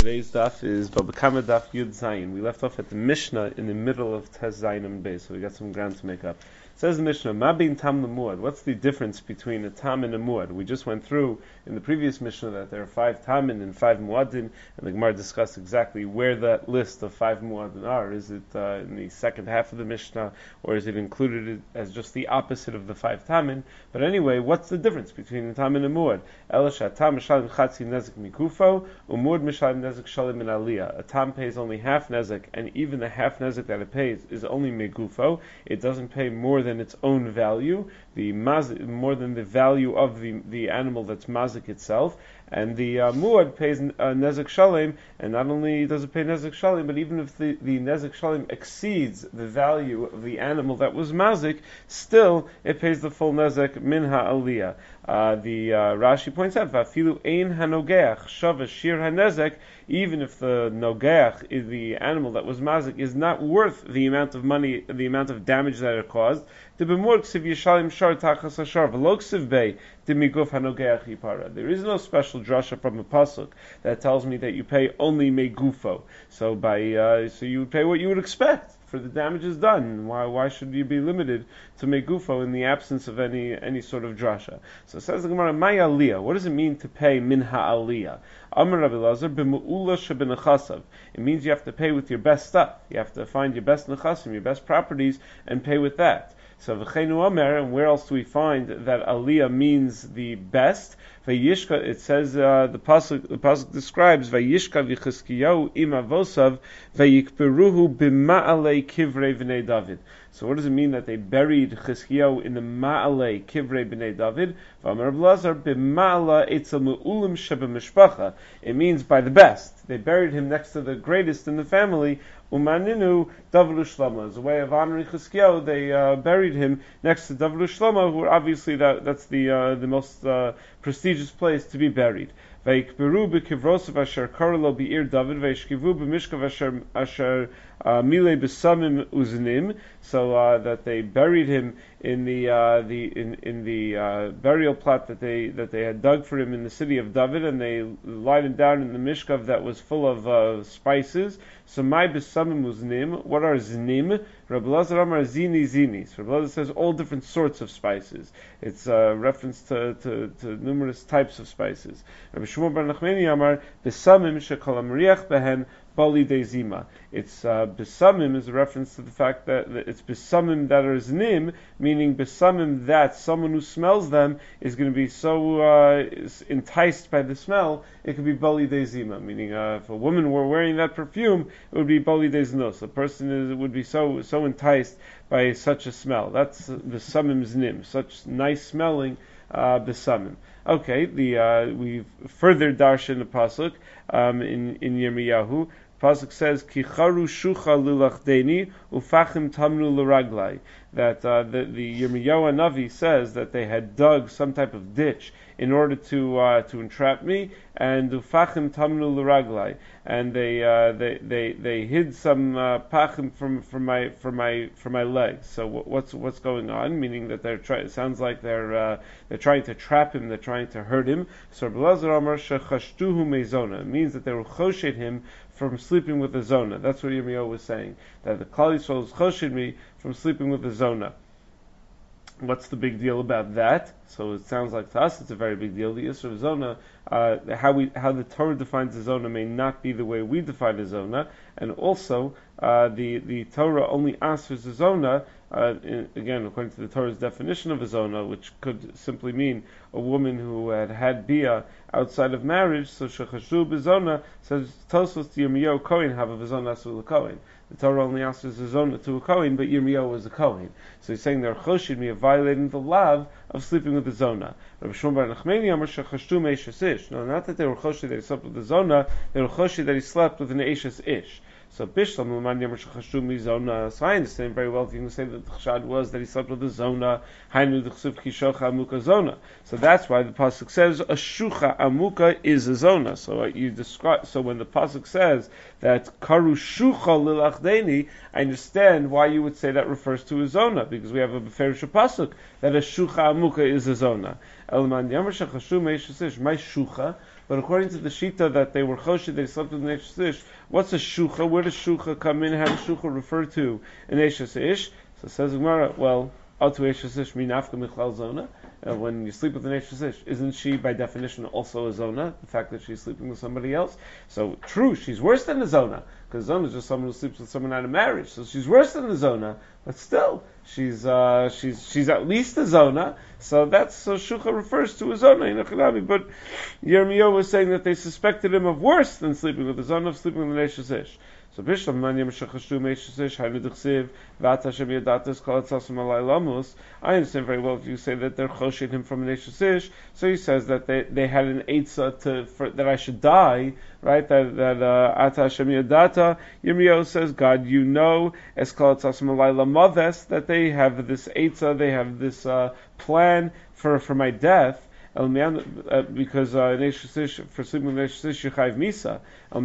Today's daf is Babakama Daf Yud Zayin. We left off at the Mishnah in the middle of Tez Zayin and Beis, so we got some ground to make up. It says the Mishnah, Ma bin tam lemuad. What's the difference between a tam and a muad? We just went through in the previous Mishnah that there are 5 tamin and 5 muadin, and the Gemara discussed exactly where that list of 5 muadin are. Is it in the second half of the Mishnah, or is it included as just the opposite of the 5 tamin? But anyway, what's the difference between a tam and a muad? Elisha tam mishalim chatzi nezik mikufo, umud mishalim nezik shalim min aliyah. A tam pays only half nezik, and even the half nezik that it pays is only megufo. It doesn't pay more than its own value, more than the value of the animal that's mazik itself. And the muad pays nezik shalim, and not only does it pay nezik shalim, but even if the nezik shalim exceeds the value of the animal that was mazik, still it pays the full nezik min ha'aliyah. The Rashi points out, "Vafilu ein hanogeach shava shir hanezek." Even if the nogeach, the animal that was mazik, is not worth the amount of money, the amount of damage that it caused, there is no special drasha from a pasuk that tells me that you pay only megufo. So so you would pay what you would expect for the damages done. Why should you be limited to megufo in the absence of any sort of drasha? So it says the Gemara, Maya aliyah. What does it mean to pay min ha'aliyah? Amar Rabbi Lazar b'mu'ula shebenechasav. It means you have to pay with your best stuff. You have to find your best nechasim, your best properties, and pay with that. So v'cheinu Omer, and where else do we find that aliyah means the best? Vayishka, it says the pasuk describes Vayishka v'Chizkiyahu im avosav vayikperuhu b'ma'alei kivrei v'nei David. So what does it mean that they buried Chizkiyahu in the ma'alei kivrei b'nei David? V'amar Rabbi Lazar b'ma'ala etzel me'ulim shebemishpacha. It means by the best. They buried him next to the greatest in the family. Umaninu David Shlomo. As a way of honoring Chizkiyahu, they buried him next to David Shlomo, who obviously that's the most prestigious place to be buried. Vayikberu b'kivrosav asher karlo bi'ir David vayishkivu b'mishkav asher milei b'samim uznim. So that they buried him in the burial plot that they had dug for him in the city of David, and they lied him down in the mishkav that was full of spices. So my b'samim uznim. What are znim? Rabbi Lazar Amar zini zini. So Rabbi Lazar says all different sorts of spices. It's a reference to numerous types of spices. Rabbi Shmuel bar Nachmani Amar b'samim shekol amriach behen bali de zima. It's b'samim is a reference to the fact that it's b'samim that are znim, meaning b'samim that someone who smells them is going to be so enticed by the smell, it could be bali de zima, meaning if a woman were wearing that perfume, it would be bali de znos. A person would be so enticed by such a smell. That's b'samim znim, such nice smelling b'samim. Okay, we've further darshan the pasuk in Yirmiyahu. Pasuk says, "Kicharu shucha lilachdeni ufachim tamnu l'raglai." That the Yirmiyahu Navi says that they had dug some type of ditch in order to entrap me, and ufachim tamnu l'raglai, and they hid some pachim from my legs. So what's going on? Meaning that it sounds like they're trying to trap him, they're trying to hurt him. So Rabbi Lazar Amar shechashtuhu meizona. It means that they will choshed him from sleeping with a zona. That's what Yirmiyahu was saying, that the Klal Yisrael is choshed me from sleeping with a zona. What's the big deal about that? So it sounds like to us it's a very big deal. The Yisra of Zona, how the Torah defines a Zona may not be the way we define a Zona, and also the Torah only answers a Zona, again according to the Torah's definition of a Zona, which could simply mean a woman who had bia outside of marriage. So Shechashu b'Zona says Tosfos to Yirmiyahu Kohen have a Zona asul Kohen. The Torah only answers a Zona to a Kohen, but Yirmiyahu was a Kohen. So he's saying they're choshid me of violating the law of sleeping with the Zona. Rabbi Shmuel bar Nachmani Amar shechashtu me'eshes ish. No, not that they were choshid that he slept with the Zona, they were choshid that he slept with an eshes ish. So Bishlam L'man Yamar shechashtu mi-zona. So I understand very well if you can say that the chshad was that he slept with the Zona. Hainu d'chsuv kishocha amuka Zona. So that's why the pasuk says a shucha amuka is a Zona. So when the pasuk says that karu shucha lilachdeni, I understand why you would say that refers to a Zona, because we have a beferish pasuk that a shucha amuka is a Zona. Elman Yamar shechashtu me'eshes ish. My shucha. But according to the Shita that they were Choshi, they slept with an Eshes Ish, what's a Shucha? Where does Shucha come in? How does Shucha refer to an Eshes Ish? So says Gemara, well, Atu Eshes Ish minafka michlal zona. When you sleep with an Eshes Ish, isn't she by definition also a zona? The fact that she's sleeping with somebody else. So true, she's worse than a zona, because zona is just someone who sleeps with someone out of marriage. So she's worse than a zona, but still, she's at least a zona. So Shucha refers to a zona in Achanami. But Yirmiyahu was saying that they suspected him of worse than sleeping with a zona, of sleeping with an Eshes Ish. So Bishlam Manyam Shachashu Meishish Hanudichsiv Vat Hashem Yadatas Kol Tzasum Alai Lamus. I understand very well if you say that they're choshing him from an Eshes. So he says that they had an eitzah that I should die, right? That Ata Hashem Yadata. Yirmiyahu says, God, you know, as Kol Tzasum Alai Lamaves, that they have this eitzah, they have this plan for my death. Because for sleeping with Eshes Yechayiv Misa.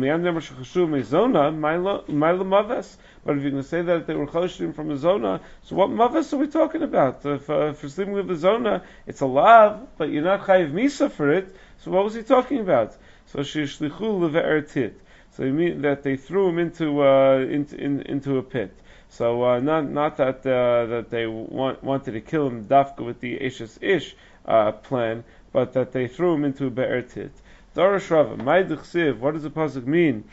But if you can say that they were choshim from a zona, so what mavas are we talking about? For sleeping with a zona, it's a lav, but you're not chayiv misa for it. So what was he talking about? So shishlichu leve'ertit. So you mean that they threw him into a pit. So not that they wanted to kill him dafka with the Eshes Ish plan, but that they threw him into a be'er tit. Darash Rava, my dechsiv, what does the pasuk mean?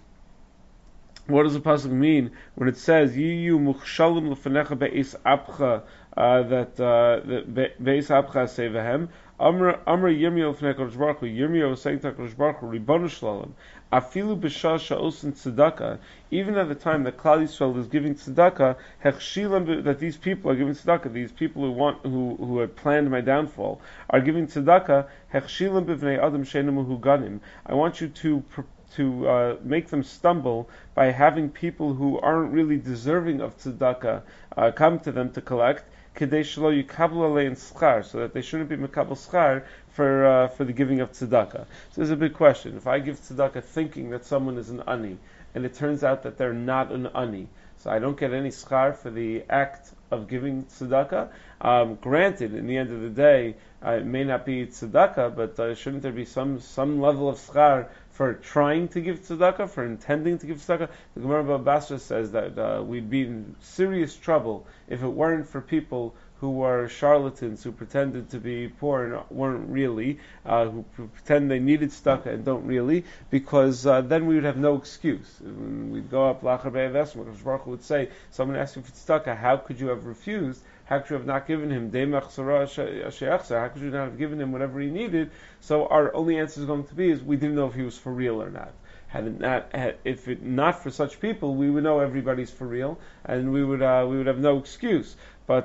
What does the pasuk mean when it says Yiyu muchshalim lefanecha be'is apcha, that be'is apcha sevahem? Amr Yirmiyahu l'fnei Kadosh Baruch Hu. Yirmiyahu was saying to Kadosh Baruch Hu, Ribbono Shalom, afilu b'shah sha'osin tzedakah, even at the time that Klal Yisrael is giving tzedakah, hechshilam, that these people are giving tzedakah, these people who had planned my downfall, are giving tzedakah, hechshilam b'vnei adam she'einu mehuganim. I want you to make them stumble by having people who aren't really deserving of tzedakah come to them to collect, kedei shelo yikablu alein schar, so that they shouldn't be mekabel schar for the giving of tzedakah. So there's a big question. If I give tzedakah thinking that someone is an ani, and it turns out that they're not an ani, so I don't get any schar for the act of giving tzedakah. Granted, in the end of the day, it may not be tzedakah, but shouldn't there be some level of schar for trying to give tzedakah, for intending to give tzedakah? The Gemara Baba Basra says that we'd be in serious trouble if it weren't for people who were charlatans, who pretended to be poor and weren't really, who pretend they needed tzedakah and don't really, because then we would have no excuse. We'd go up Lachar Be'evesma, Baruch Hu would say, someone asked you for tzedakah, how could you have refused? How could you have not given him How could you not have given him whatever he needed? So our only answer is going to be is we didn't know if he was for real or not. If it not for such people, we would know everybody's for real, and we would have no excuse. But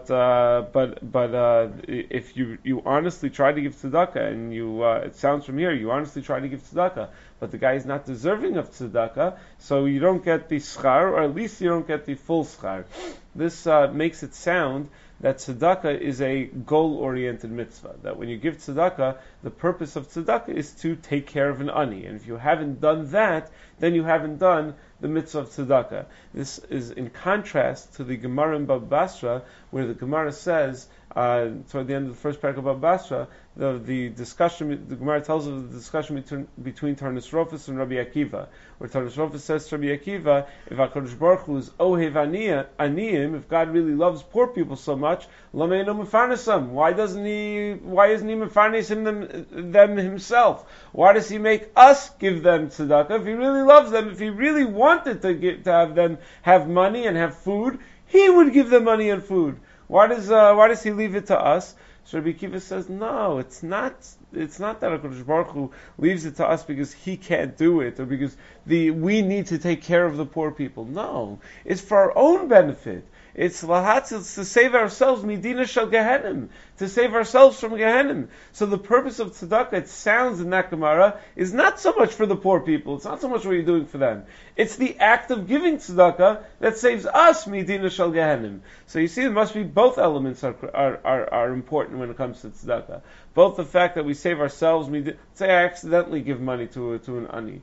if you honestly try to give tzedakah, and it sounds from here, you honestly try to give tzedakah, but the guy is not deserving of tzedakah, so you don't get the schar, or at least you don't get the full schar. This makes it sound that tzedakah is a goal-oriented mitzvah. That when you give tzedakah, the purpose of tzedakah is to take care of an ani. And if you haven't done that, then you haven't done the mitzvah of tzedakah. This is in contrast to the Gemara in Baba Basra, where the Gemara says, toward the end of the first parak of Baba Basra, the discussion, the Gemara tells of the discussion between Tarnas Rofus and Rabbi Akiva, where Tarnas Rofus says to Rabbi Akiva, if HaKadosh Baruch Hu is ohev aniyim, if God really loves poor people so much, lameinu mefarnesam, why isn't he mefarnes them himself? Why does he make us give them tzedakah? If he really loves them, if he really wanted to have them have money and have food, he would give them money and food. Why does he leave it to us? So Rabbi Akiva says, no, it's not that HaKadosh Baruch Hu leaves it to us because he can't do it, or because we need to take care of the poor people. No, it's for our own benefit. It's to save ourselves, midina shel Gehenim, to save ourselves from Gehenim. So the purpose of tzedakah, it sounds in that Gemara, is not so much for the poor people. It's not so much what you're doing for them. It's the act of giving tzedakah that saves us, midina shel Gehenim. So you see, it must be both elements are important when it comes to tzedakah. both the fact that we save ourselves. Say I accidentally give money to an ani.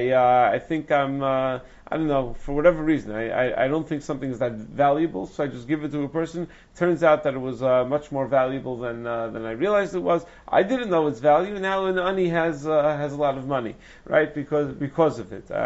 I think I don't know, for whatever reason, I don't think something is that valuable, so I just give it to a person. Turns out that it was much more valuable than I realized it was. I didn't know its value. Now an ani has a lot of money, right? Because of it.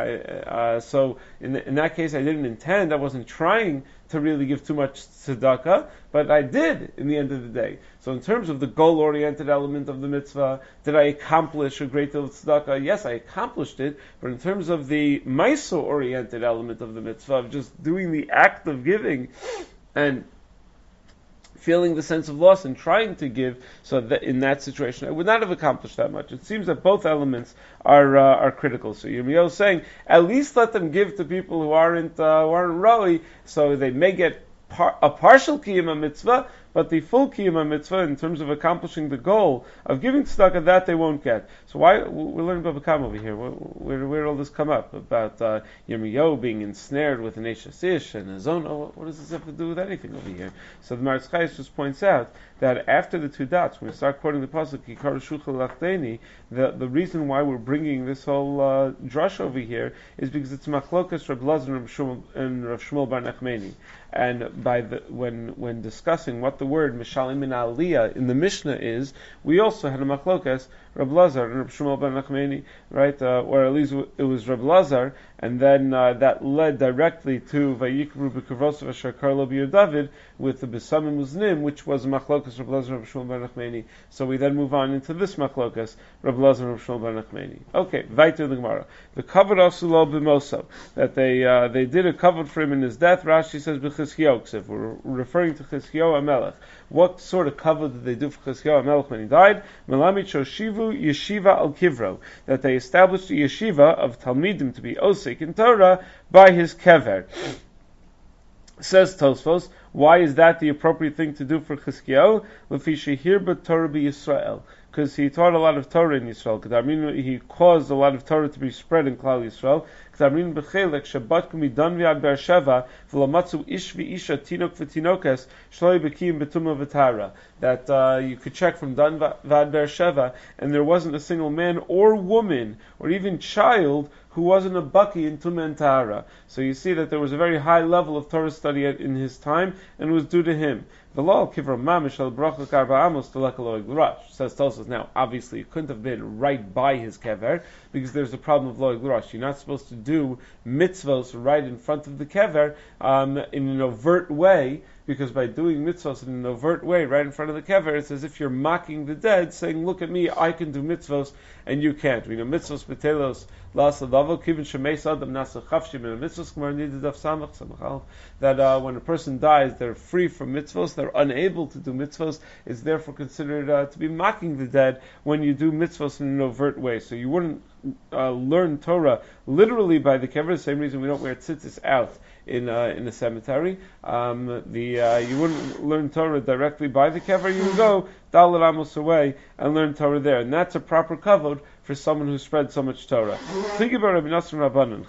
So in that case, I didn't intend. I wasn't trying to really give too much tzedakah, but I did in the end of the day. So in terms of the goal-oriented element of the mitzvah, did I accomplish a great deal of tzedakah? Yes, I accomplished it, but in terms of the maiso-oriented element of the mitzvah, of just doing the act of giving and feeling the sense of loss and trying to give, so that in that situation I would not have accomplished that much. It seems that both elements are critical. So Yirmiyahu is saying, at least let them give to people who aren't roi, so they may get a partial kiyum mitzvah, but the full kiyum mitzvah in terms of accomplishing the goal of giving tzedakah, that they won't get. So why we're learning about Bakam over here? Where did all this come up about Yirmiyahu being ensnared with an Eshasish and a Zono? What does this have to do with anything over here? So the Maritz Chayes just points out that after the two dots, when we start quoting the pasuk Yikar Shuchel Lachteni, the reason why we're bringing this whole drush over here is because it's Machlokas Reb Lazar and Rav Shmuel Bar Nachmani. And when discussing what the word Mishalim min Aliyah in the Mishnah is, we also had a machlokas Reb Lazar and Reb Shmuel ben Nachmani, right? Or at least it was Reb Lazar, and then that led directly to Vayikru b'Kavrosav Asher Karlo b'Yer David with the Besamim Uznim, which was a machlokas Reb Lazar and Reb Shmuel ben Nachmani. So we then move on into this machlokas Reb Lazar and Reb Shmuel ben Nachmani. Okay, weiter the Gemara. The covered Asulo b'Moso, that they did a covered for him in his death. Rashi says b'Chizkiyahu. If we're referring to Chizkiyahu HaMelech, what sort of cover did they do for Chizkiyahu HaMelech when he died? Melamid Shoshivu Yeshiva Al Kivro, that they established a yeshiva of Talmidim to be Osik in Torah by his kever. Says Tosfos, why is that the appropriate thing to do for Chizkiyahu? Lefi shehirba Torah b'Yisrael, because he taught a lot of Torah in Yisrael. He caused a lot of Torah to be spread in Klal Yisrael. That you could check from Dan Vad Beersheva, and there wasn't a single man or woman or even child who wasn't a baki in Tumah and Tahara. So you see that there was a very high level of Torah study in his time, and it was due to him. Says Tosfos. Now, obviously, it couldn't have been right by his kever, because there's a problem of loig l'rosh. You're not supposed to do mitzvos right in front of the kever in an overt way, because by doing mitzvos in an overt way right in front of the kever, it's as if you're mocking the dead, saying, "Look at me, I can do mitzvos and you can't." We know mitzvos betelos la'asadavo kivin shemeis adam nasa chavshim in a mitzvos gemara needed of samach samachal, that when a person dies, they're free from mitzvos, they're unable to do mitzvos. It's therefore considered to be mocking the dead when you do mitzvos in an overt way. So you wouldn't learn Torah literally by the kever. The same reason we don't wear tzitzis out in a cemetery. You wouldn't learn Torah directly by the kever. You would go Daled Amos away and learn Torah there, and that's a proper kavod for someone who spread so much Torah. Think about Rabbi Nassim Rabbanan.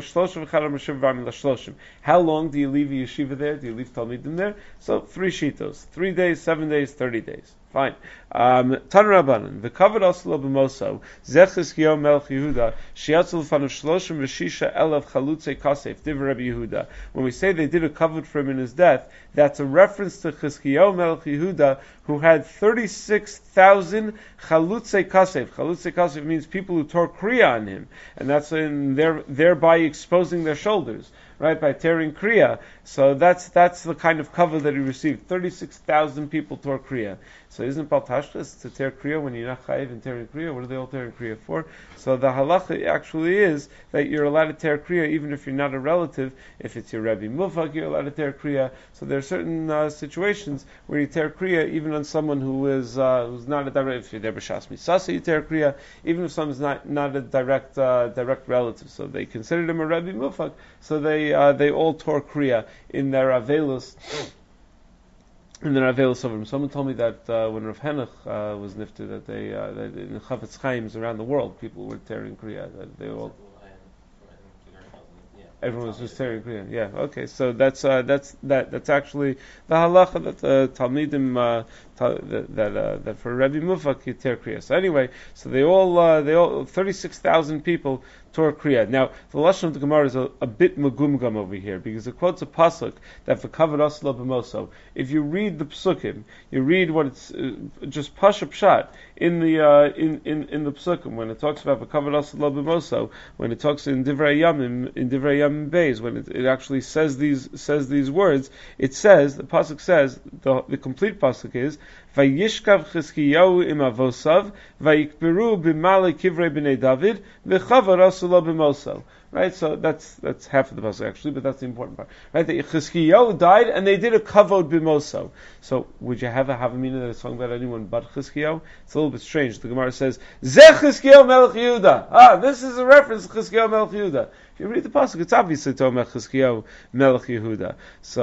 How long do you leave a yeshiva there? Do you leave Talmidim there? So 3 shitos: 3 days, 7 days, 30 days. Fine. Tan Rabbanan, the covered also b'moso, Zechis Chizkiyahu Melech Yehuda, Shiatzel Fanu Shloshim V'Shisha Elav Chalutze Kasef, Div Rabbi Yehuda. When we say they did a covered for him in his death, that's a reference to Chizkiyahu Melech Yehuda, who had 36,000 Chalutze Kasef. Chalutze Kasef means people who tore kriya on him, and that's thereby exposing their shoulders, right, by tearing kriya. So that's the kind of cover that he received. 36,000 people tore kriya. So isn't Bal Tashlis to tear kriya when you're not chayiv in tearing kriya? What are they all tearing kriya for? So the halacha actually is that you're allowed to tear kriya even if you're not a relative. If it's your Rebbe Mufak, you're allowed to tear kriya. So there are certain situations where you tear kriya even on someone who's not a direct. If you're there b'shas misasa, you tear kriya even if someone's not a direct relative. So they considered him a Rebbe Mufak. So they all tore kriya in their avelus. And then Avelos over him. Someone told me that when Rav Henoch was nifted, that that in Chafetz Chaim's around the world, people were tearing kriya. That they all, everyone was just tearing kriya. Yeah, okay. So that's actually the halacha that Talmidim that for Rebbe Mufak you tear kriya. So anyway, so they all 36,000 people tore kriya. Now the lashon of the Gemara is a bit magumgam over here because it quotes a pasuk that for kavod asla b'moso. If you read the psukim, you read what it's just pasha pshat in the psukim when it talks about for kavod asla b'moso, when it talks in divrei yamim beis, when it actually says these words, it says the pasuk says the complete pasuk is Vayishkav Chizkiyahu im avosav vayikberu b'malei kivrei b'nei David v'chavar asula b'moso. Right, so that's half of the pasuk actually, but that's the important part. Right, that Chizkiyahu died and they did a kavod b'moso. So would you have a havamina that is talking about anyone but Chizkiyahu? It's a little bit strange. The Gemara says Zeh Chizkiyahu Melech Yehuda. This is a reference to Chizkiyahu Melech Yehuda. If you read the pasuk, it's obviously talking about Chizkiyahu Melech Yehuda.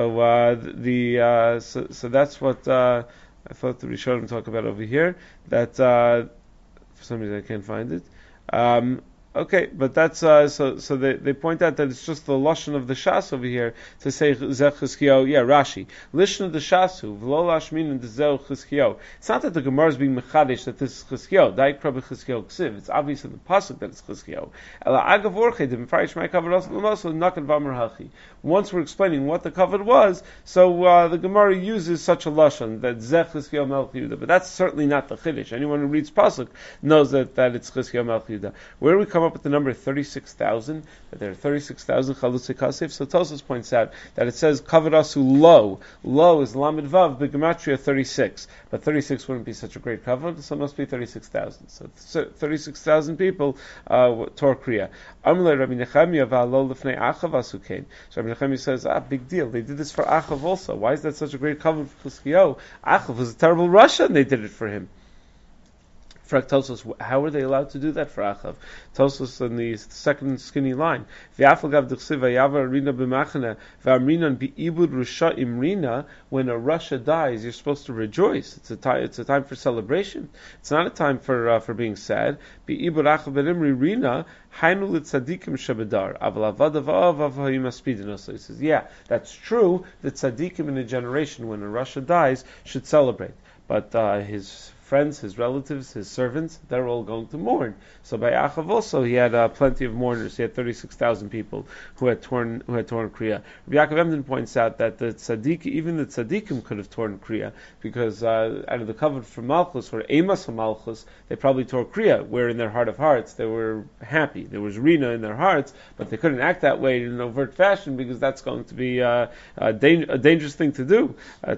So that's what. I thought the Rishonim talk about over here that for some reason I can't find it. Okay, but that's so they point out that it's just the lashon of the shas over here to say zeh Chizkiyahu. Yeah, Rashi lishon of the shasu v'lo lashmin and the zeh Chizkiyahu. It's not that the Gemara is being mechadish that this is Chizkiyahu. Daik Rabbi Chizkiyahu ksiv. It's obvious in the pasuk that it's Chizkiyahu. Ela agav orchei dem farish my kavod also nakan v'amar hachi. Once we're explaining what the kavod was, so the Gemara uses such a lashon that zeh Chizkiyahu Melech Yehuda. But that's certainly not the chiddush. Anyone who reads pasuk knows that it's Chizkiyahu Melech Yehuda. Where we come up with the number 36,000, that there are 36,000 Chalutei Kasef. So Tosfos points out that it says kavod asu lo. Lo is Lamed Vav, B'Gematria 36. But 36 wouldn't be such a great kavod, so it must be 36,000. So 36,000 people tore kriya. Amle Rabbi Nechemia v'alo lefnei Achav asu kein. So Rabbi Nechemia says, big deal. They did this for Achav also. Why is that such a great kavod for Chizkiyahu? Achav was a terrible Russia and they did it for him. Tosfos, how were they allowed to do that for Achav? Tosfos in the second skinny line. When a Russia dies, you're supposed to rejoice. It's a time for celebration. It's not a time for being sad. He says, yeah, that's true. That tzaddikim in a generation when a Russia dies should celebrate, but his friends, his relatives, his servants, they're all going to mourn. So by Achav also, he had plenty of mourners. He had 36,000 people who had torn kriya. Rabbi Yaakov Emden points out that even the tzaddikim could have torn kriya because out of the kavod for Malchus or Emas of Malchus, they probably tore kriya. Where in their heart of hearts they were happy. There was rina in their hearts, but they couldn't act that way in an overt fashion because that's going to be a dangerous thing to do.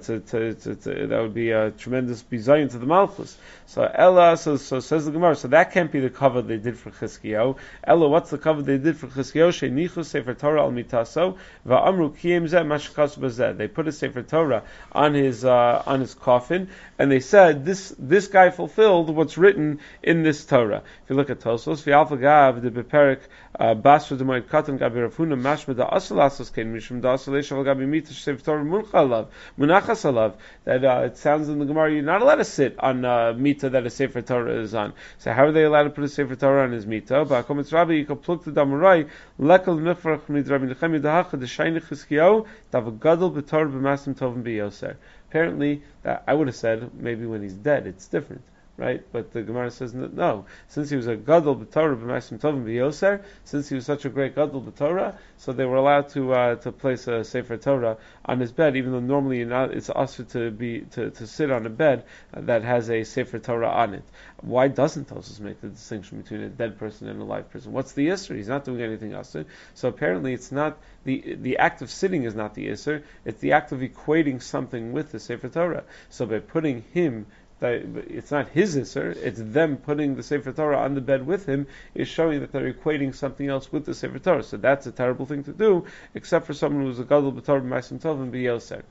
That would be a tremendous bizayon to the Malchus. So Ella, so says the Gemara. So that can't be the kavod they did for Chizkiyahu. Ella, what's the kavod they did for Chizkiyahu? Sheinichu sefer Torah al mitaso va'amru kiyem zeh mashkas bazeh. They put a sefer Torah on his coffin, and they said this guy fulfilled what's written in this Torah. If you look at Tosfos, v'alfa gav the beperik basra demoed katan gabi rafuna mashma da asalasos kein mishum da asaleshav gabi mitash sefer Torah munachas alav. That it sounds in the Gemara you're not allowed to sit on mita that a sefer Torah is on. So how are they allowed to put a sefer Torah on his mita? Ba'akomitz Rabbi you can plug the damurai lekal mifrach mid Rabbi Nechemia dahacha the shayne Chizkiyahu dav gadol b'torah b'masim tovim b'yoser. Apparently, I would have said maybe when he's dead it's different. Right, but the Gemara says no. Since he was a gadol b'torah b'masim tovim b'yoser, since he was such a great gadol b'torah, so they were allowed to place a sefer Torah on his bed, even though normally it's also to sit on a bed that has a sefer Torah on it. Why doesn't Tosfos make the distinction between a dead person and a live person? What's the isser? He's not doing anything else. So apparently, it's not the act of sitting is not the isser. It's the act of equating something with the sefer Torah. So by putting him, it's not his isser, it's them putting the Sefer Torah on the bed with him, is showing that they're equating something else with the Sefer Torah. So that's a terrible thing to do, except for someone who's a gadol b'torah b'ma'asim tovim b'yoser.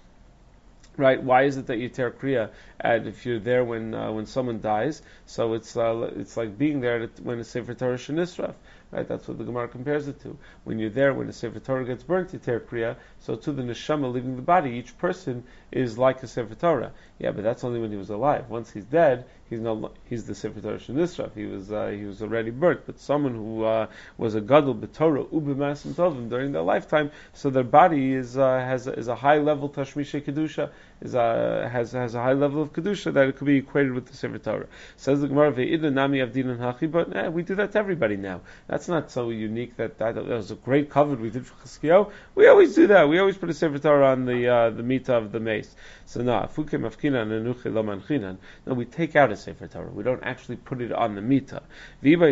Right? Why is it that you tear kriya and if you're there when someone dies? So it's like being there when a sefer Torah shenisraf. Right? That's what the Gemara compares it to. When you're there, when a Sefer Torah gets burnt, you tear kriya. So to the neshama leaving the body, each person is like a Sefer Torah. Yeah, but that's only when he was alive. Once he's dead, he's the Sefer Torah Shenisraf. He was already burnt. But someone who was a gadol b'Torah u'b'masim tovim during their lifetime, so their body is a high level tashmisha kedusha, has a high level of kedusha that it could be equated with the Sefer Torah. Says the Gemara, ve'idna nami avdin and hachi, but we do that to everybody now. That's not so unique that was a great cover we did for Chizkiyahu. We always do that. We always put a Sefer Torah on the mita of the mace. So no, we take out a Sefer Torah. We don't actually put it on the mita. Or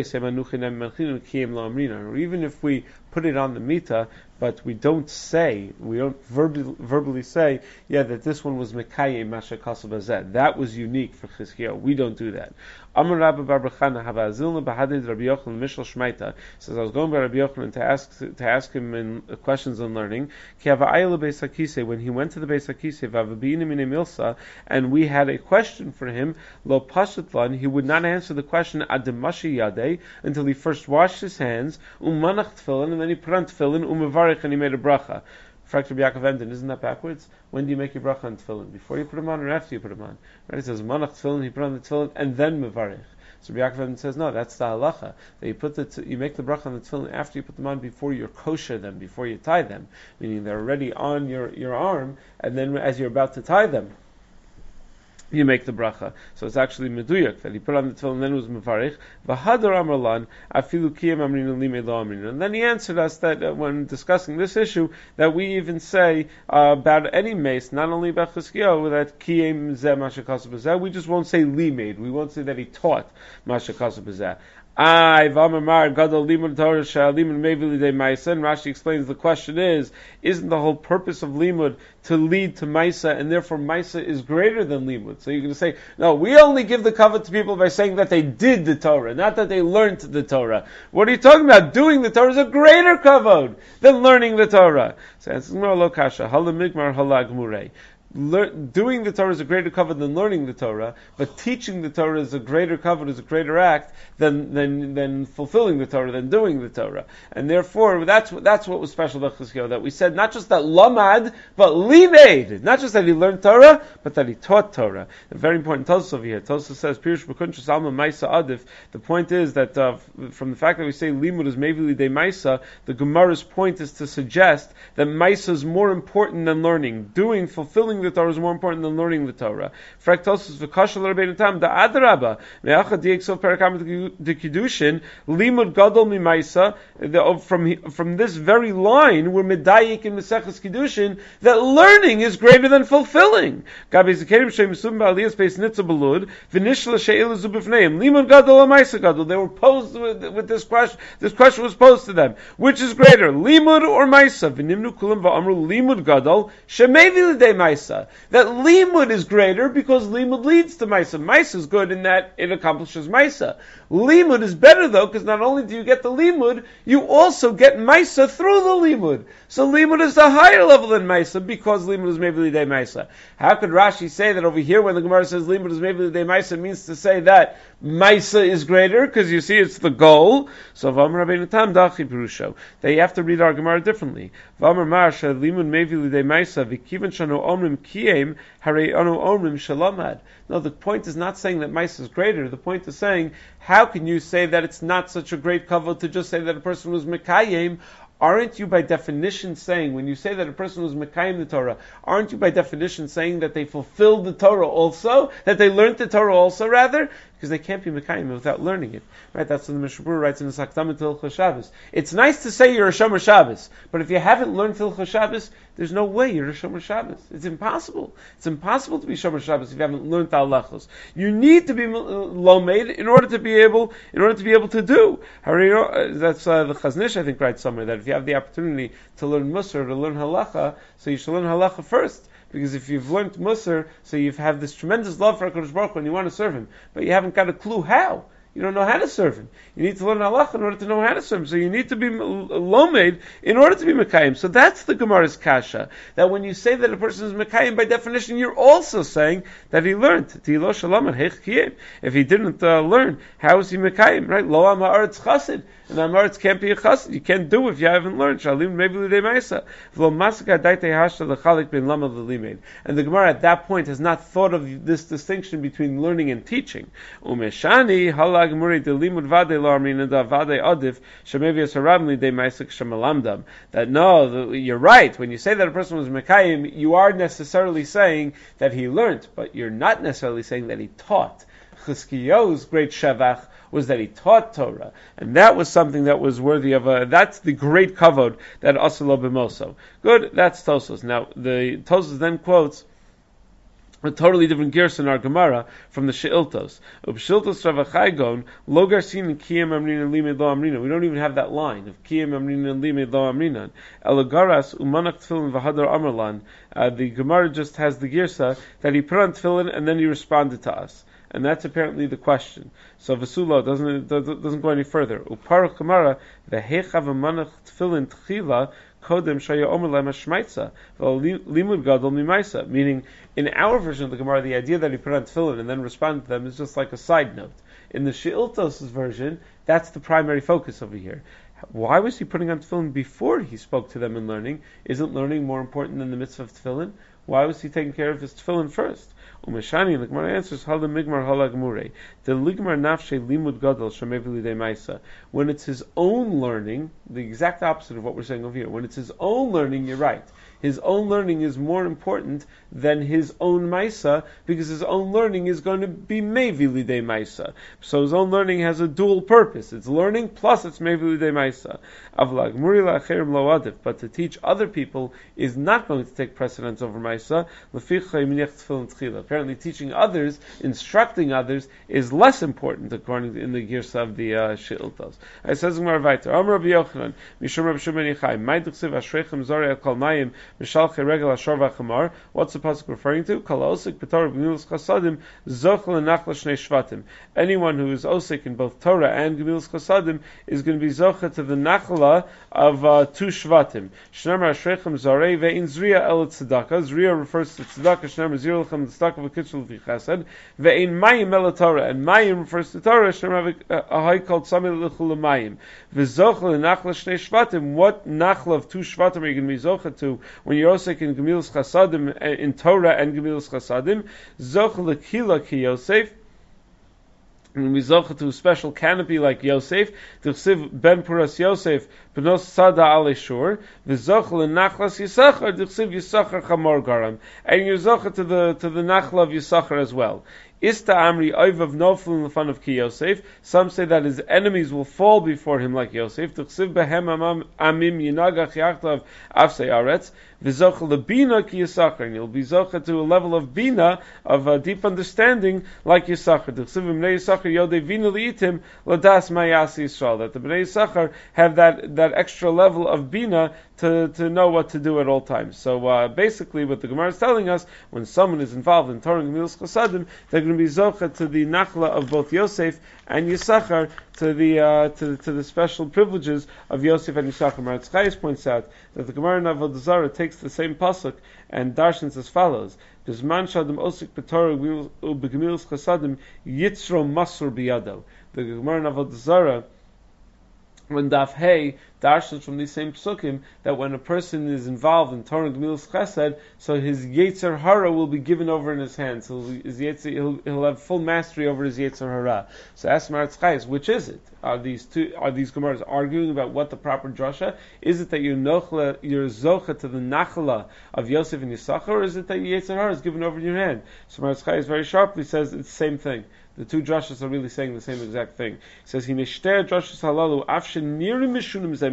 even if we put it on the mita, but we don't verbally say, that this one was Mekayim Masha Kasav Bazeh. That was unique for Chizkiyahu. We don't do that. Amar Rabbi Bar Bechana Hava Azilna Bahadid Rabbi Yochanan Mishal Shmaita says I was going by Rabbi Yochanan to ask him in questions on learning. Ki Hava Ayla Beis Hakisei, when he went to the Beis Hakisei Vavabinim in Milsa, and we had a question for him, Lo Pashatlan, he would not answer the question Ademashi Yadei until he first washed his hands, Manach Tefillin, and then he put on Tefillin, Mavarich, and he made a bracha. Fracture Yaakov Emden, isn't that backwards? When do you make your bracha on tefillin? Before you put them on or after you put them on? Right? It says manach tefillin, he put on the tefillin and then mevarich. So Yaakov Emden says no, that's the halacha. That you make the bracha on the tefillin after you put them on, before you're kosher them, before you tie them, meaning they're already on your arm, and then as you're about to tie them, you make the bracha. So it's actually meduyak that he put on the tefillin and then it was mevarich. V'hadar amarlan afilu kiyam amrinu limei lo amrinu. And then he answered us that when discussing this issue, that we even say about any mace, not only about Chizkiyahu, that kiyam zeh masha kasav b'zeh. We just won't say limed. We won't say that he taught masha kasav b'zeh. And Rashi explains the question isn't the whole purpose of limud to lead to Maisa, and therefore Maisa is greater than limud? So you're going to say, no, we only give the kavod to people by saying that they did the Torah, not that they learned the Torah. What are you talking about? Doing the Torah is a greater kavod than learning the Torah. So it's lo kasha, halamigmar halagmurei. Doing the Torah is a greater kavod than learning the Torah, but teaching the Torah is a greater kavod, is a greater act than fulfilling the Torah, than doing the Torah. And therefore, that's what was special about Chizkiyahu, that we said not just that lamad, but limed. Not just that he learned Torah, but that he taught Torah. A very important Tosaf over here. Tosaf says, Pirush b'kuntrus alma maisa adif. The point is that from the fact that we say limud is maybe lidei maisa, the Gemara's point is to suggest that maisa is more important than learning. Fulfilling the Torah is more important than learning the Torah. Fraktosus v'kashal Rabbeinu Tam da adraba me'achad di'eksov perakam de kiddushin limud gadol mimaisa. From this very line, we're medayik in Maseches Kiddushin that learning is greater than fulfilling. Gabi zekerim she'misum ba'aliyas beis nitza belud v'nishla she'elu zubifneim limud gadol or maisa gadol. They were posed with this question. This question was posed to them: which is greater, limud or maisa? V'nimnu kulam va'amru limud gadol she'mevi l'dei maisa. That limud is greater because limud leads to maisa. Maisa is good in that it accomplishes maisa. Limud is better though, because not only do you get the limud, you also get maisa through the limud. So limud is a higher level than maisa because limud is maybe l'dei maisa. How could Rashi say that over here when the Gemara says limud is maybe l'dei maisa, it means to say that maisa is greater, because you see it's the goal. So v'amar Rabbeinu Tam dachi pirusho. They have to read our Gemara differently. V'amar mar limud maybe l'dei maisa v'kivan shanu omrim kiyem harei anu omrim shalamad. No, the point is not saying that maisa is greater. The point is saying, how can you say that it's not such a great kavod to just say that a person was mekayim? Aren't you by definition saying, when you say that a person was mekayim the Torah, aren't you by definition saying that they fulfilled the Torah also? That they learned the Torah also, rather? Because they can't be mekayim without learning it. Right? That's what the Mishnah Berurah writes in the Sakdama to Hilchos Shabbos. It's nice to say you're a Shomer Shabbos, but if you haven't learned Hilchos Shabbos, there's no way you're a Shomer Shabbos. It's impossible. It's impossible to be Shomer Shabbos if you haven't learned the halachos. You need to be lomed in order to be able to do. That's the Chaznish, I think, writes somewhere that if you have the opportunity to learn Musar, to learn halacha, so you should learn halacha first. Because if you've learned Musar, so you have this tremendous love for HaKadosh Baruch Hu and you want to serve Him, but you haven't got a clue how. you don't know how to serve him. You need to learn halacha in order to know how to serve him. So you need to be lomed in order to be mekayim. So that's the Gemara's kasha. That when you say that a person is mekayim, by definition, you're also saying that he learned. If he didn't learn, how is he mekayim? Right? Lo am haaretz chassid. And haaretz can't be a chassid. You can't do if you haven't learned. Shalim maybe l'dei ma'isa. V'lo masika daitei hashta l'chalik ben lama v'limed. And the Gemara at that point has not thought of this distinction between learning and teaching. Umeshani halag muri delimud vade lo amrina da vade adif shemevias harabim l'dei ma'isa k'shemalamdam. That no, you're right. When you say that a person was mekayim, you are necessarily saying that he learned, but you're not necessarily saying that he taught. Chizkiyahu's great shevach was that he taught Torah, and that was something that was worthy of that's the great kavod that asalo b'moso. Good, that's Tosos. Now, the Tosos then quotes a totally different gersa in our Gemara from the She'iltos. Ubshiltos Rav Achai Gon, lo garsin kiyem amrina limed lo amrina. We don't even have that line of kiyem amrina limed lo amrina. Elagaras umanak tefillin v'hadar amarlan. The Gemara just has the gersa that he put on tefillin and then he responded to us. And that's apparently the question. So Vasula doesn't go any further. Uparuch Gemara v'hechav amanach tefillin tchila kodem shaya omer lema shmaitza limud gadol mimaisa. Meaning, in our version of the Gemara, the idea that he put on tefillin and then responded to them is just like a side note. In the She'iltos' version, that's the primary focus over here. Why was he putting on tefillin before he spoke to them in learning? Isn't learning more important than the mitzvah of tefillin? Why was he taking care of his tefillin first? Umeshani, the Gemara answers, Hala migmar hala gemurei. The ligmar nafshe limud gadol shamevi lidei maisa. When it's his own learning, the exact opposite of what we're saying over here. When it's his own learning, you're right. His own learning is more important than his own maisa, because his own learning is going to be mevi lidei maisa. So his own learning has a dual purpose. It's learning plus it's mevi lidei maisa. Avlag muri la'acherim lo adif. But to teach other people is not going to take precedence over maisa. Apparently teaching others, instructing others, is less important according to in the Girsa of the She'iltos. It says Gemara weiter, Amar Rabbi Yochanan, Mishum Rabbi Shimon Yochai, Mai Duchsiv Ashreichem Zorei Al Kol Mayim, Mishalchei Regel Ashor V'Chamar. What's the pasuk referring to? Kol Osik B'Torah B'Gemilas Chasadim, Zoch L'Nachla Shnei Shvatim. Anyone who is Osik in both Torah and Gemilas Chasadim is going to be Zocha to the Nachla of two Shvatim. Shnemar Ashreichem Zorei Ve'in Zriya El Tzedakah. Zriya refers to Tzedakah. Shnemar Zriya L'Chem Tzedakah V'Kitchel V'Chesed. Ve'in Mayim El Torah. And Mayim refers to Torah. Shnemar Ahai called Samil L'Chul Mayim. V'Zoch L'Nachla Shnei Shvatim. What Nachla of two Shvatim are you going to be Zocha to when you're Osik in Gemilas Chasadim, in Torah and Gemilas Chasadim? Zoch L'Kila Ki Yosef. And we zocha to a special canopy like Yosef, D'chsiv ben Puras Yosef, Benos Sada Aleshur, V'zoch l'nachlas Yisachar, D'chsiv Yisachar Chamor Garam, and you're zocha to the nachla of Yisachar as well. Ista Amri Oivav Nofel in the fun of Ki Yosef. Some say that his enemies will fall before him like Yosef. D'chsiv behem amim yinagach yachtav afsei aretz. V'zocha lebina ki Yisachar. And you'll be zocha to a level of bina, of deep understanding, like Yisachar. D'chsiv b'nei Yisachar yodei vina li'itim ladas mayasi Yisrael. That the b'nei Yisachar have that extra level of bina to know what to do at all times. So basically, what the Gemara is telling us, when someone is involved in Torah and Gemilas Chasadim, they're going to be zocha to the nachla of both Yosef and Yisachar, to the special privileges of Yosef and Yisachar. Maratz Chayes points out that the Gemara in Avodah Zarah takes the same pasuk and darshans as follows: Bizman shadam osik b'Torah u'b'Gemilas Chasadim yitzro masur biyado. The Gemara in Avodah Zarah, when Daf Hey darshans from these same psukim, that when a person is involved in Torah and Gemilas Chesed, so his Yetzer Hara will be given over in his hands. So he'll have full mastery over his Yetzer Hara. So ask Maratz Chayes, which is it? Are these Gemaras arguing about what the proper drasha? Is it that you're zocha to the nachla of Yosef and Yisachar, or is it that Yetzer Hara is given over in your hand? So Maratz Chayes very sharply says it's the same thing. The two drashas are really saying the same exact thing. He says, "Hineshter drashas halalu afshen nirim mishunim zeh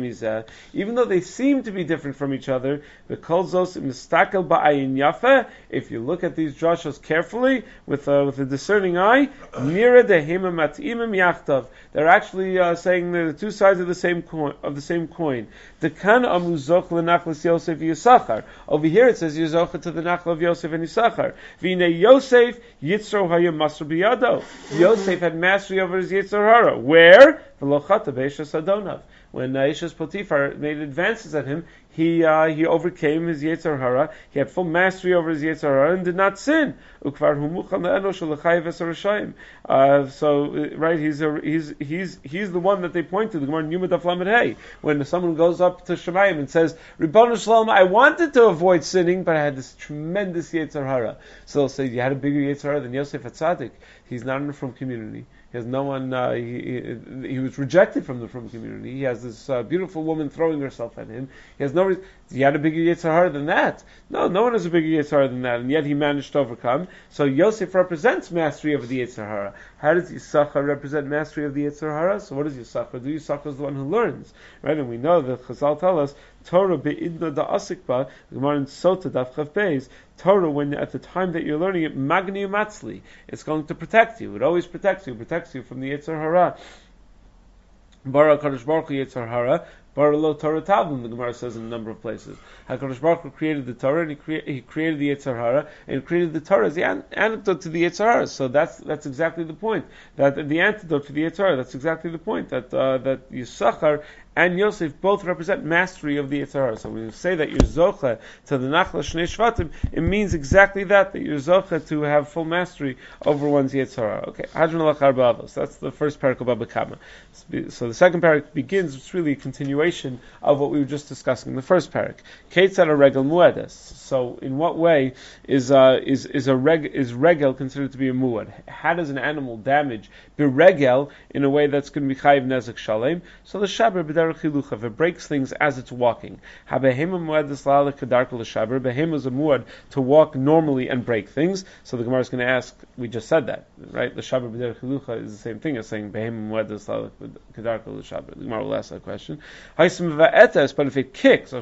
even though they seem to be different from each other, the kol zos mistakel ba'ayin yafa, if you look at these drashos carefully with a discerning eye, nira dehema mat'imim yachtav. They're actually saying they're the two sides of the same coin. The kan amuzoch lenachlas Yosef Yisachar. Over here it says Yisachar to the nachla of Yosef and Yisachar. V'nei Yosef yitzro hayam masr biyado. Yosef had mastery over his yitzro hara. Where? V'lochata be'eshes adonav. When Eshes Potiphar made advances at him, he overcame his Yetzer Hara. He had full mastery over his Yetzer Hara and did not sin. Ukvar humucham le'enosh l'chayev esarashayim. He's the one that they point to. The Gemara Yuma Daf Lamed Hey, when someone goes up to Shemayim and says, Ribbonu Shalom, I wanted to avoid sinning, but I had this tremendous Yetzer Hara. So they'll say, you had a bigger Yetzer Hara than Yosef HaTzadik. He's not in the Frum community. He has no one. He was rejected from the Frum community. He has this beautiful woman throwing herself at him. He has no. He had a bigger Yetzer Hara than that. No one has a bigger Yetzer Hara than that, and yet he managed to overcome. So Yosef represents mastery of the Yetzer Hara. How does Yisachar represent mastery of the Yetzer Hara? So what does Yisachar do? Yisachar is the one who learns, right? And we know that Chazal tell us Torah be'idna da'asikba. The Gemara in Sota Daf Chav Beis. Torah, when at the time that you're learning it, magni umatzli, it's going to protect you. It always protects you from the Yetzer Hara. Bara Kadosh Baruch Hu Yetzer Hara. Bara lo Torah Tavlim, the Gemara says in a number of places. HaKadosh Baruch Hu created the Torah, and he created the Yetzer Hara, and he created the Torah as the antidote to the Yetzer Hara. So that's exactly the point. That the antidote to the Yetzer Hara, that's exactly the point. That Yisachar and Yosef both represent mastery of the Yetzer Hara. So when you say that you're Zocha to the Nachla Shnei Shvatim, it means exactly that you're Zocha to have full mastery over one's Yetzer Hara. Okay, Hadron Alach Arba Avos. That's the first parak of Baba Kama. So the second parak begins, it's really a continuation of what we were just discussing in the first parak. Keitzad a regel muedes. So in what way is regel considered to be a muad? How does an animal damage beregel in a way that's going to be chayiv nezek shalem? So the shaber if it breaks things as it's walking. Behema is a muad to walk normally and break things. So the Gemara is going to ask, we just said that, right? The shaber b'derech hilucha is the same thing as saying behema muad kedarka l'shaber. The Gemara will ask that question. But if it kicks,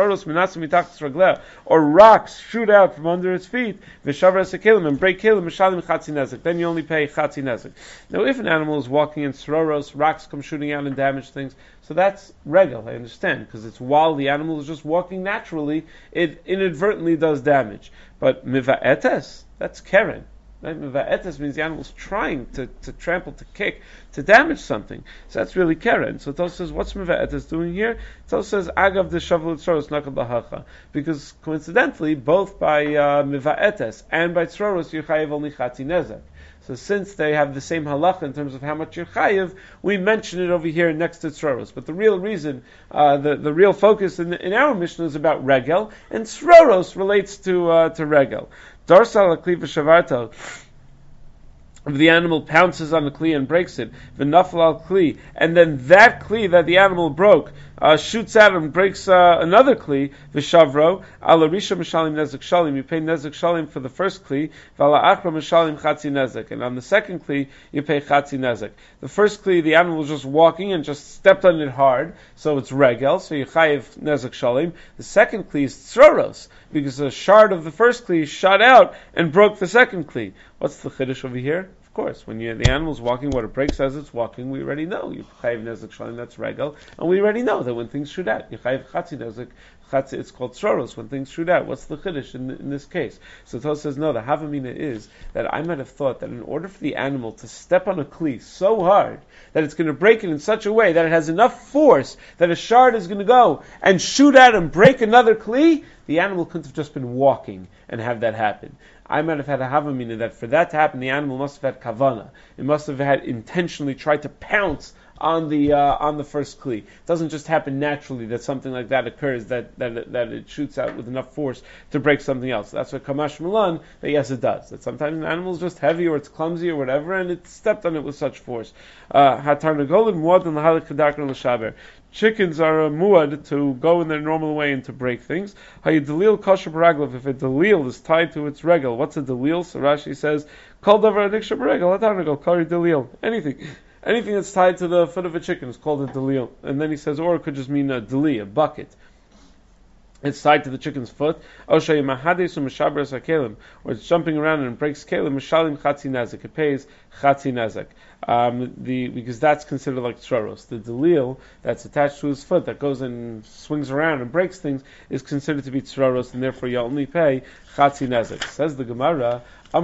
or rocks shoot out from under its feet, and break kelim, then you only pay chatzi nezek. Now, if an animal is walking in sroros, rocks come shooting out and damage things, so that's regel, I understand, because it's while the animal is just walking naturally, it inadvertently does damage. But miva'etes, that's keren. Right? Miva'etes means the animal's trying to trample, to kick, to damage something. So that's really keren. So Tos says, what's miva'etes doing here? Tos says, agav the shavuot tzroros nakal lahacha. Because coincidentally, both by miva'etes and by tzroros, you're chayiv only chatzi nezek. So since they have the same halacha in terms of how much you're chayiv, we mention it over here next to tzroros. But the real reason, the real focus in our Mishnah is about regel, and tzroros relates to regel. Darsal akli v'shavarto. If the animal pounces on the kli and breaks it, v'nafal al kli, and then that kli that the animal broke shoots out and breaks another kli, v'shavro, ala risha mishalim nezek shalim, you pay nezek shalim for the first kli, v'ala achra mishalim chatzi nezek, and on the second kli, you pay chatzi nezek. The first kli, the animal was just walking and just stepped on it hard, so it's regel, so you chayiv nezek shalim. The second kli is tzroros, because a shard of the first kli shot out and broke the second kli. What's the chiddush over here? Of course, when the animal's walking, what it breaks as it's walking, we already know. You chayiv nezek shalim, that's regel, and we already know that when things shoot out, you chayiv chatzi nezek, it's called tzroros, when things shoot out. What's the chiddush in this case? So Tos says, no, the havamina is that I might have thought that in order for the animal to step on a kli so hard that it's going to break it in such a way that it has enough force that a shard is going to go and shoot out and break another kli, the animal couldn't have just been walking and have that happen. I might have had a havamina that for that to happen, the animal must have had kavana. It must have had intentionally tried to pounce on the first kli. It doesn't just happen naturally that something like that occurs, that it shoots out with enough force to break something else. That's what Kamash Milan, that yes it does. That sometimes an animal is just heavy or it's clumsy or whatever, and it stepped on it with such force. Chickens are a muad to go in their normal way and to break things. If a delil is tied to its regel, what's a delil? So Rashi says, Kol davar adiksha b'regel, hatarnagol, kari delil, anything. Anything that's tied to the foot of a chicken is called a delil. And then he says, or it could just mean a deli, a bucket. It's tied to the chicken's foot. Or it's jumping around and it breaks kelim. Mishalim chatzi nezek. It pays chatzi nezek. Because that's considered like tzoros. The delil that's attached to his foot that goes and swings around and breaks things is considered to be tzoros, and therefore you only pay chatzi nezek. Says the Gemara. So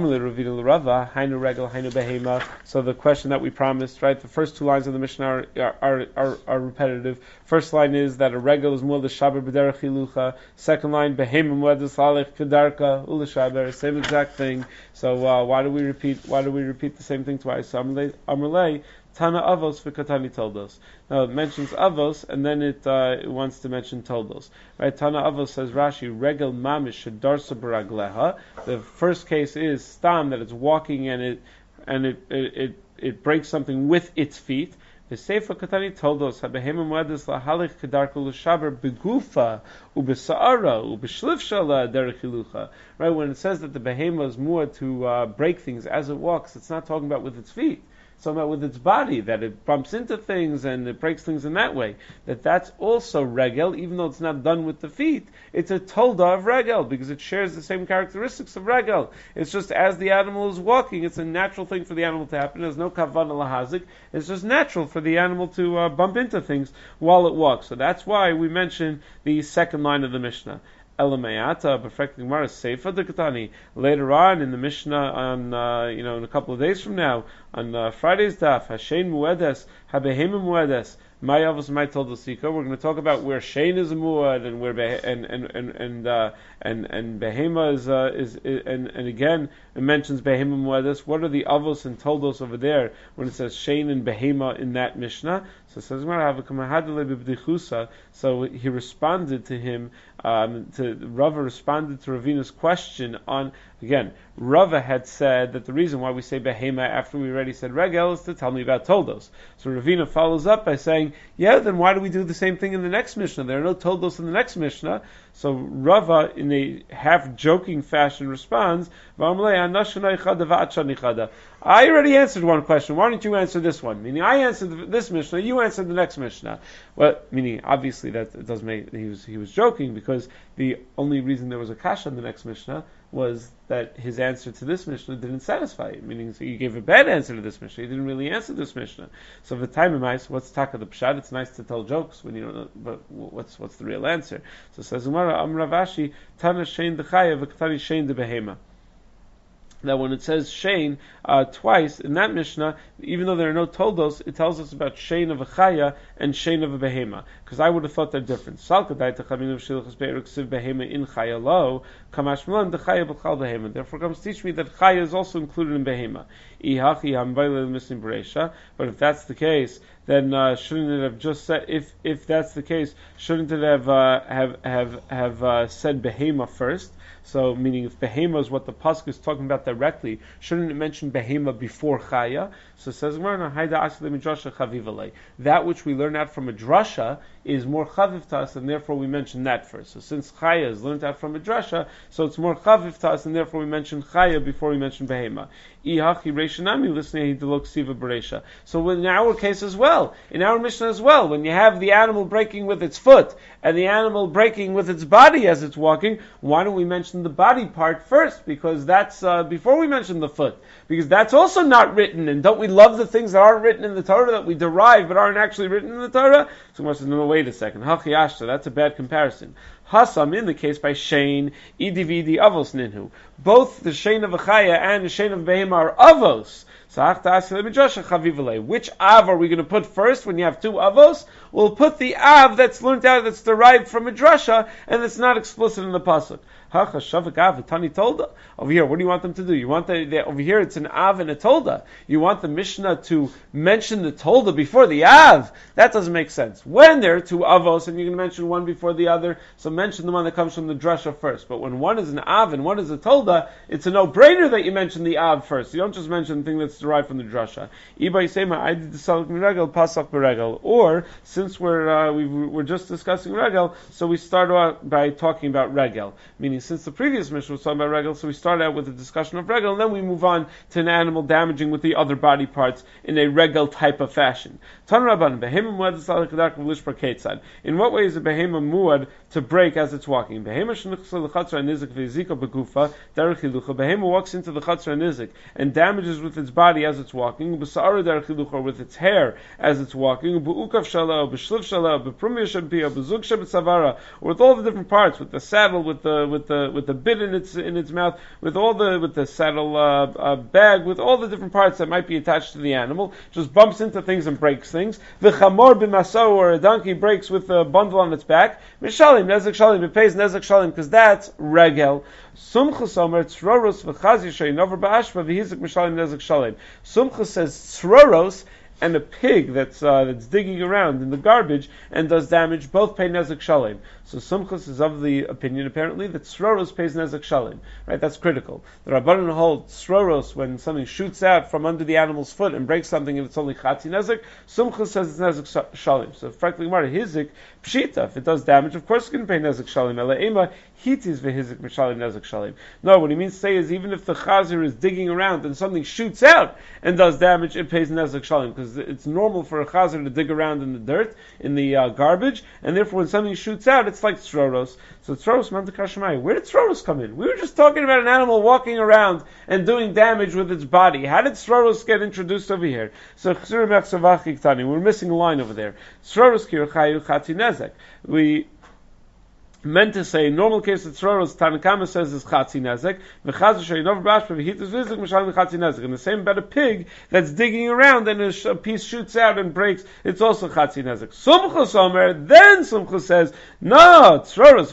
the question that we promised, right? The first two lines of the Mishnah are repetitive. First line is that a regel is muad l'shaber b'derech hilucha. Second line, behema muad l'salech kedarka u'l'shaber. Same exact thing. So why do we repeat the same thing twice? Amrlei Tana Avos v'Katani Toldos. Now it mentions Avos, and then it wants to mention Toldos. Right? Tana Avos says Rashi, Regel Mamish Shedarsa Baragleha. The first case is Stam, that it's walking and it breaks something with its feet. The Sefer Katani Toldos Habehema Muadis Lahalik Kedarka L'Shaber Begufa Ubesa'ara Ubeshlifshala Derechilucha. Right? When it says that the behema is more to break things as it walks, it's not talking about with its feet. Talking about with its body, that it bumps into things and it breaks things in that way. That's also regel, even though it's not done with the feet. It's a tolda of regel, because it shares the same characteristics of regel. It's just as the animal is walking, it's a natural thing for the animal to happen. There's no kavan lahazik. It's just natural for the animal to bump into things while it walks. So that's why we mention the second line of the Mishnah. Elamayata, perfecting Gemara, Seifa de Katani. Later on in the Mishnah, on in a couple of days from now, on Friday's daf, Hashem Muedes, Habehema Muedes, Mayavos May told the Sika. We're going to talk about where Shein is a muad and where and Behema is and again it mentions Behema Muedes. What are the avos and toldos over there when it says Shein and Behema in that Mishnah? So it says so he responded to him. Rava responded to Ravina's question on, again, Rava had said that the reason why we say Behema after we already said Regel is to tell me about Toldos. So Ravina follows up by saying, yeah, then why do we do the same thing in the next Mishnah? There are no Toldos in the next Mishnah. So Rava, in a half-joking fashion, responds, I already answered one question. Why don't you answer this one? Meaning, I answered this Mishnah, you answered the next Mishnah. Well, meaning, obviously, that it does make, he was joking, because the only reason there was a kasha in the next Mishnah was that his answer to this Mishnah didn't satisfy him. Meaning, so you gave a bad answer to this Mishnah. You didn't really answer this Mishnah. So the time of mice, what's taka the pshat? It's nice to tell jokes when you don't know, but what's the real answer? So it says Umara Amravashi Tana Shein Dechaya V'Ktani Shein de Behema. That when it says Shein twice in that Mishnah, even though there are no toldos, it tells us about Shein of a Chaya and Shein of a Behema. Because I would have thought they're different. Therefore comes to teach me that Chaya is also included in Behema. But if that's the case, then shouldn't it have just said? If that's the case, shouldn't it have said Behema first? So, meaning if Behema is what the pasuk is talking about directly, shouldn't it mention Behema before Chaya? So it says, that which we learn out from a drasha is more chaviv to us, and therefore we mention that first. So since Chaya is learned out from a drasha, so it's more chaviv to us, and therefore we mention Chaya before we mention Behema. So in our case as well, in our Mishnah as well, when you have the animal breaking with its foot, and the animal breaking with its body as it's walking, why don't we mention the body part first? Because that's before we mention the foot. Because that's also not written, and don't we love the things that aren't written in the Torah that we derive but aren't actually written in the Torah? So Gemara says, no, wait a second. Hachiyashta, that's a bad comparison. Hasam, in the case by Shein, idividi avos ninhu. Both the Shein of Achaya and the Shein of Behema are avos. Which av are we going to put first when you have two avos? We'll put the av that's learned out, that's derived from a drasha, and that's not explicit in the pasuk. Over here, what do you want them to do? You want over here it's an av and a tolda. You want the Mishnah to mention the tolda before the av. That doesn't make sense. When there are two avos and you're going to mention one before the other, so mention the one that comes from the drasha first. But when one is an av and one is a tolda, it's a no-brainer that you mention the av first. You don't just mention the thing that's derived from the drasha. Or since we're just discussing regel, so we start out by talking about regel. Meaning, since the previous mission was talking about regel, so we start out with a discussion of regel, and then we move on to an animal damaging with the other body parts in a regel type of fashion. In what way is a behema muad to break as it's walking? Behema walks into the chatzar and nizik and damages with its body as it's walking, or with its hair as it's walking, or with all the different parts, with the saddle, with the bit in its mouth, with the saddle bag, with all the different parts that might be attached to the animal, just bumps into things and breaks things. The chamor b'maso, or a donkey breaks with a bundle on its back. Mishalim nezek shalim, it pays nezek shalim because that's regel. Sumcha somer tzroros v'chazi sheinover ba'ashva v'hizik mishalim nezek shalim. Sumcha says tzroros and a pig that's digging around in the garbage and does damage both pay nezek shalim. So Sumchus is of the opinion apparently that tzroros pays nezek shalim. Right, that's critical. The Rabbanan hold tzroros when something shoots out from under the animal's foot and breaks something and it's only chatzi nezek. Sumchus says it's nezek shalim. So frankly, Gemara hizik pshita. If it does damage, of course it can pay nezek shalim. Elaima hitis vehizik mishalim nezek shalim. No, what he means to say is even if the chazir is digging around and something shoots out and does damage, it pays nezek shalim because it's normal for a chazir to dig around in the dirt, in the garbage, and therefore when something shoots out, it's like tzroros. So tzroros mantakashmai. Where did tzroros come in? We were just talking about an animal walking around and doing damage with its body. How did tzroros get introduced over here? So we're missing a line over there. Tzroros kirchayu chati nezek. We meant to say, in normal case of tzroros, Tanakama says is chatzi nezek, and the same about a pig that's digging around and a piece shoots out and breaks, it's also chatzi nezek. Sumchus omer, then Sumchus says, no, tzroros,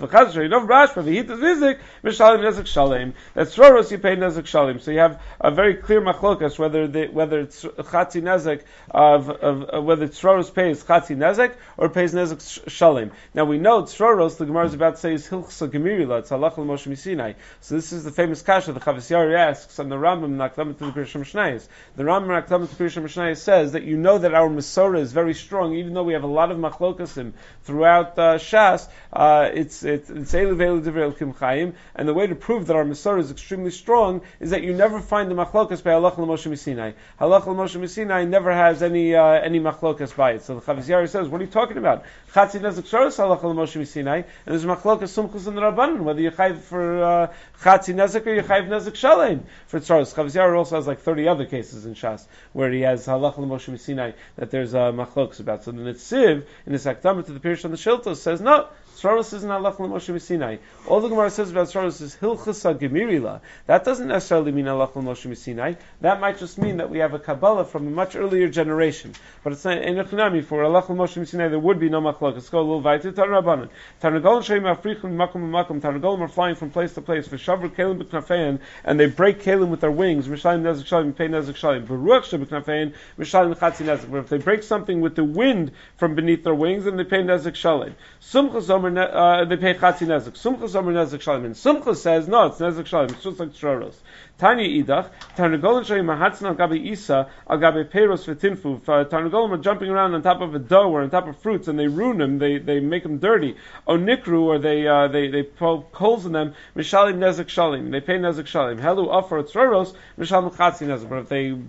that's tzroros, you pay nezek shalim. So you have a very clear machlokas whether it's chatzi nezek whether tzroros pays chatzi nezek or pays nezek shalim. Now we know tzroros, the Gemara is about to say is hilchsa gemirila, it's halach l'moshe misinai. So this is the famous kasha the Chavis Yair asks on the Rambam Nakdamat to the Pirushim Mishnayos. The Rambam Nakdamat to the Pirushim Mishnayos says that you know that our Masorah is very strong, even though we have a lot of machlokasim throughout Shas. It's Eilu Veilu Divrei Elokim Chaim, and the way to prove that our Masorah is extremely strong is that you never find the machlokas by halach l'moshe misinai. Halach l'moshe misinai never has any machlokas by it. So the Chavis Yair says, what are you talking about? Chatzi nezek sharos halach l'moshe misinai, and there's machlokas sumchus in the Rabbanan, whether you chayv for chatzi nezek or you chayv nezek shalem for tzaros. Chavis Yair also has like 30 other cases in Shas where he has halach l'moshe misinai that there's machlokas about. So the Netziv in his Akdama to the Pirush on the Shiltos says no. Tzroros isn't halach l'moshe misinai. All the Gemara says about tzroros is hilchasa gemirila. That doesn't necessarily mean halach l'moshe misinai. That might just mean that we have a Kabbalah from a much earlier generation. But it's not enochinami for halach l'moshe misinai. There would be no machlok. Let's go a little weiter. Tarnabanan. Tarnagolim sheim africhim makom makom. Tarnagolim are flying from place to place. V'shavru kelim b'knafein, and they break kelim with their wings. Mishalim nezek shalim, pay nezek shalim. V'ruach sheb'knafein, mishalim chatzi nezek. But if they break something with the wind from beneath their wings, then they pay nezek shalim. Sumchas they pay chatzi nezek. Sumchas omer nezek shalim. And Sumchas says, no, it's nezek shalim. It's just like tzroros. Tanya idach, Tarnagolim shayim mahatzin al gabi isa, al gabi peiros v'tinfu. Tarnagolim are jumping around on top of a dough or on top of fruits, and they ruin them, they make them dirty. O nikru, or they poke holes in them, mishalim nezek shalim. They pay nezek shalim. Helu offer tzroros, mishalim chatzi nezek. But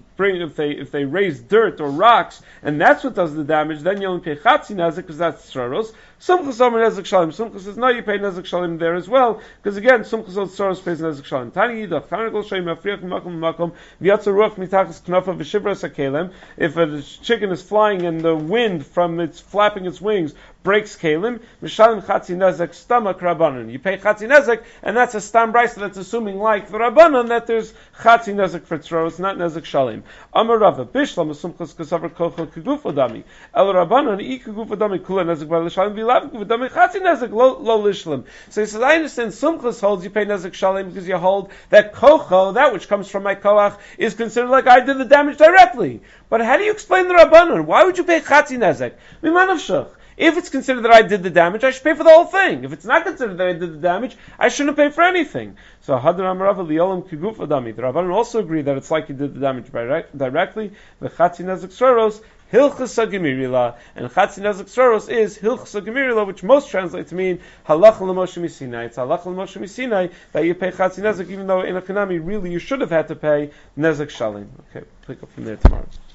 if they raise dirt or rocks, and that's what does the damage, then you only pay chatzi nezek, because that's tzroros. Sumchus omer nezek shalim. Sumchus says, no, you pay nezek shalim there as well, because again, Sumchus al tzroros pays nezek shalim. Tani yidach, Tarnagol shayim mafriach makom makom, v'yatza ruach mitachas knafa v'shivras hakelem. If a chicken is flying and the wind from its flapping its wings breaks kelim, mishalim chatzi nezek stomach rabbanon. You pay chatzi nezek, and that's a stam brayso that's assuming like the rabbanon that there's chatzi nezek for tzroros, not nezek shalim. Amar Rava bishlam asumchus kasavar kochel kegufo dami. El rabbanon I kegufo dami kula nezek b'lishalim v'lav kegufo dami chatzi nezek lo lishlam. So he says, I understand sumchus holds you pay nezek shalim because you hold that kocho, that which comes from my koach, is considered like I did the damage directly. But how do you explain the rabbanon? Why would you pay chatzi nezek? Mimanavshach. If it's considered that I did the damage, I should pay for the whole thing. If it's not considered that I did the damage, I shouldn't pay for anything. So Hadar Amarav Liyolam Kiguf Adami. The Rabbanan also agree that it's like you did the damage directly. The Chatzi Nezek Soros Hilchasa Gemirila, and Chatzi Nezek Soros is Hilchasa Gemirila, which most translate to mean Halacha L'Moshe Misinai. It's Halacha L'Moshe Misinai that you pay Chatzi Nezek, even though in a Kanami really you should have had to pay Nezek Shalim. Okay, pick up from there tomorrow.